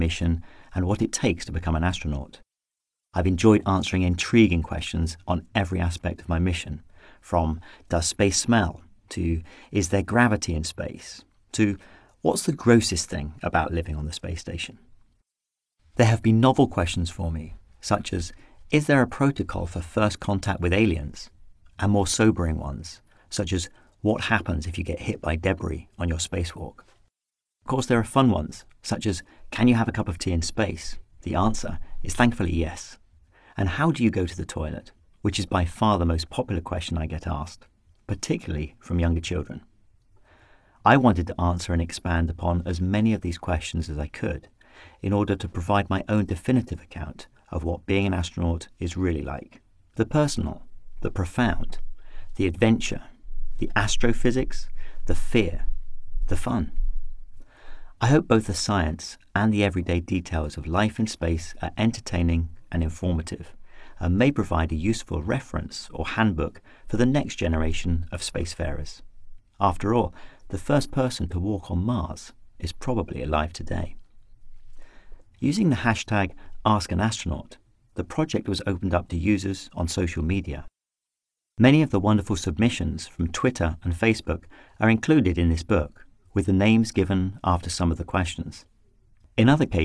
mission and what it takes to become an astronaut. I've enjoyed answering intriguing questions on every aspect of my mission, from does space smell, to is there gravity in space, to what's the grossest thing about living on the space station. There have been novel questions for me, such as is there a protocol for first contact with aliens, and more sobering ones, such as what happens if you get hit by debris on your spacewalk. Of course, there are fun ones, such as can you have a cup of tea in space? The answer is thankfully yes. And how do you go to the toilet? Which is by far the most popular question I get asked, particularly from younger children. I wanted to answer and expand upon as many of these questions as I could in order to provide my own definitive account of what being an astronaut is really like. The personal, the profound, the adventure, the astrophysics, the fear, the fun. I hope both the science and the everyday details of life in space are entertaining and informative, and may provide a useful reference or handbook for the next generation of spacefarers. After all, the first person to walk on Mars is probably alive today. Using the hashtag #AskAnAstronaut, the project was opened up to users on social media. Many of the wonderful submissions from Twitter and Facebook are included in this book, with the names given after some of the questions. In other cases,